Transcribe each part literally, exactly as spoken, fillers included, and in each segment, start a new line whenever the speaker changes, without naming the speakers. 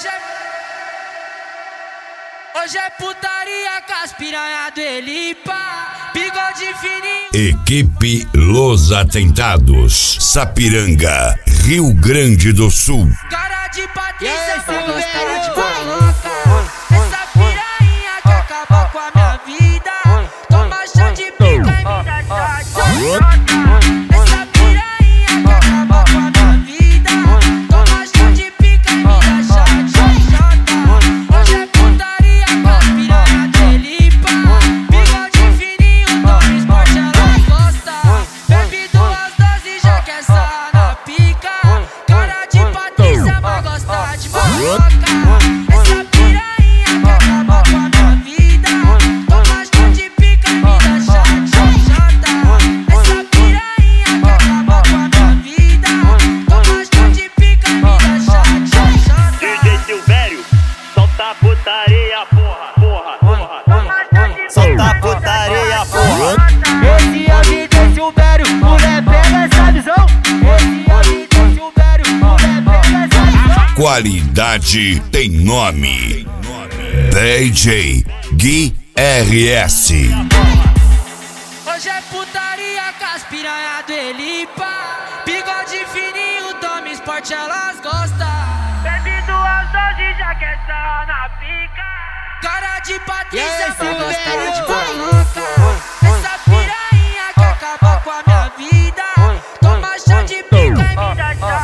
Hoje é... Hoje é putaria com as piranha do Elipa, bigode fininho.
Equipe Los Atentados, Sapiranga, Rio Grande do Sul.
Cara de Patrícia vai gostar de baloca. Essa piranha que acabou com a minha vida, toma chá de pica e me dá chá. Essa piranha que acabou com a minha vida, toma chá de pica e me dá chá. Hoje é putaria com as piranha do Elipa, bigode fininho, toma esporte, ela gosta. Bebe duas doses, já quer sarrar na pica. Cara de Patrícia vai gostar de baloca. Essa piranha que acabou com a minha vida, toma chá de pica e me dá chá. Essa piranha que acabou com a minha vida, toma chá de pica e me dá chá.
D J Silvério, solta a putaria, porra, porra, porra. Solta a putaria, porra.
Esse é o D J Silvério, mulher pega essa visão. Esse é o D J Silvério, mulher pega essa visão.
Qualidade tem nome. D J Gui R S.
Hoje é putaria com as piranha do Elipa, bigode fininho, toma esporte, elas gostam. Bebe duas doses, já quer sarrar na pica. Cara de Patrícia vai gostar de baloca. Essa piranha que acabou com a minha vida, toma chá de pica e me dá chá.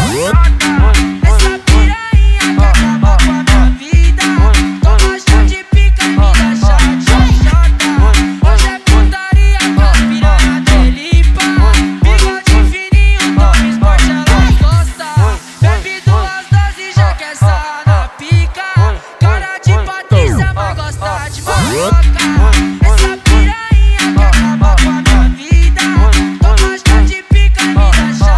Essa piranha que acabou com a minha vida, toma chá de pica e me dá chá. Hoje é putaria com as piranha do Elipa, bigode fininho, toma esporte, elas gostam. Bebe duas doses, já quer sarrar na pica. Cara de Patrícia vai gostar de baloca. Essa piranha que acabou com a minha vida, toma chá de pica e me dá chá.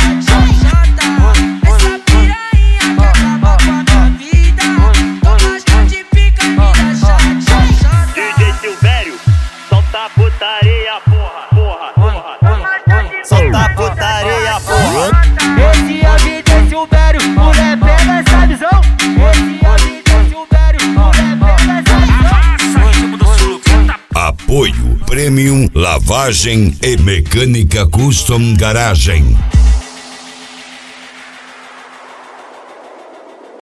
Essa piranha que acabou com a minha vida, toma chá de pica e me dá chá.
D J Silvério, solta a putaria, porra, porra, porra. Solta a putaria, porra.
Esse é o D J Silvério, mulher pega essa visão. Esse é o D J Silvério, mulher pega essa visão.
Apoio Premium Lavagem e Mecânica Custom Garagem.